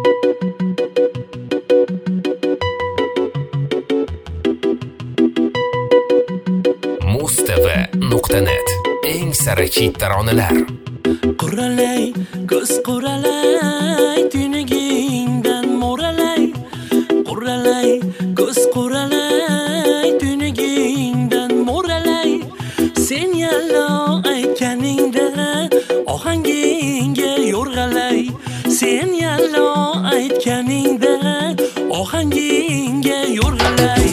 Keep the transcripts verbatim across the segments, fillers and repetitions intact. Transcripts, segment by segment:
mustv nuqta net eng sara chit taronalar. Quralay, ko'z quralay, tunigingdan mo'ralay. Quralay, ko'z quralay, tunigingdan mo'ralay. Sen yallo aytganingda ohangingga yo'rg'alay. Sen yallo aytganingda ohangingga yo'rg'alay.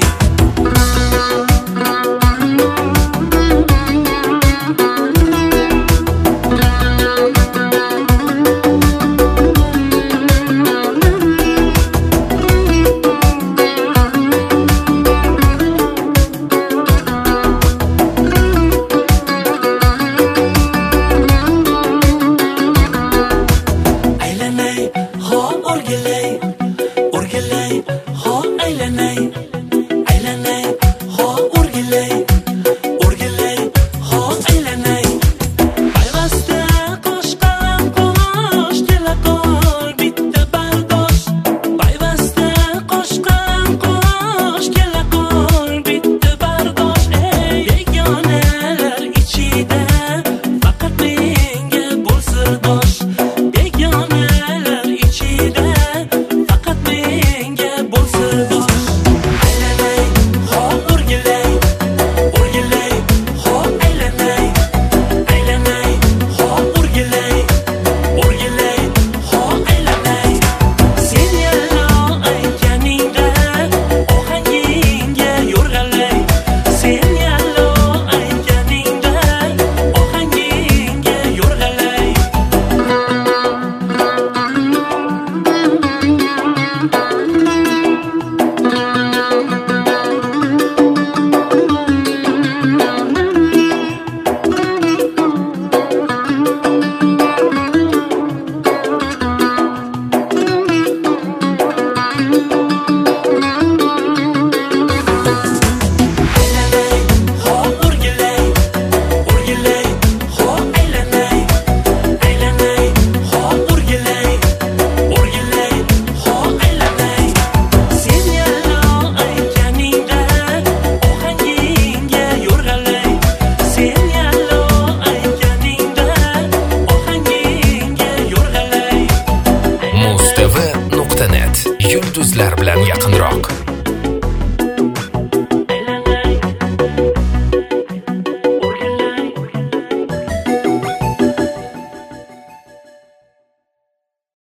mustv nuqta net yulduzlar bilan yaqinroq.